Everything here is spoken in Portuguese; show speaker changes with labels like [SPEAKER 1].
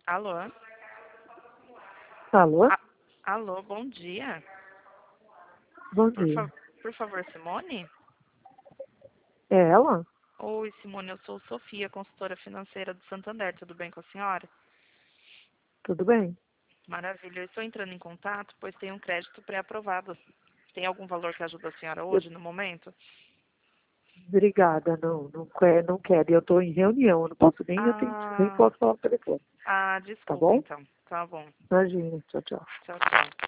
[SPEAKER 1] Alô?
[SPEAKER 2] Alô?
[SPEAKER 1] Alô, bom dia.
[SPEAKER 2] Bom
[SPEAKER 1] Por,
[SPEAKER 2] dia.
[SPEAKER 1] por favor, Simone?
[SPEAKER 2] É ela?
[SPEAKER 1] Oi, Simone, eu sou Sofia, consultora financeira do Santander. Tudo bem com a senhora?
[SPEAKER 2] Tudo bem?
[SPEAKER 1] Maravilha. Eu estou entrando em contato, pois tem um crédito pré-aprovado. Tem algum valor que ajuda a senhora
[SPEAKER 2] Eu-
[SPEAKER 1] hoje, no momento?
[SPEAKER 2] Obrigada, não quero. Eu estou em reunião, eu não posso nem
[SPEAKER 1] Ah,
[SPEAKER 2] posso falar no telefone. Tá
[SPEAKER 1] desculpa
[SPEAKER 2] bom?
[SPEAKER 1] então. Tá bom.
[SPEAKER 2] Imagina, tchau, tchau.
[SPEAKER 1] Tchau, tchau.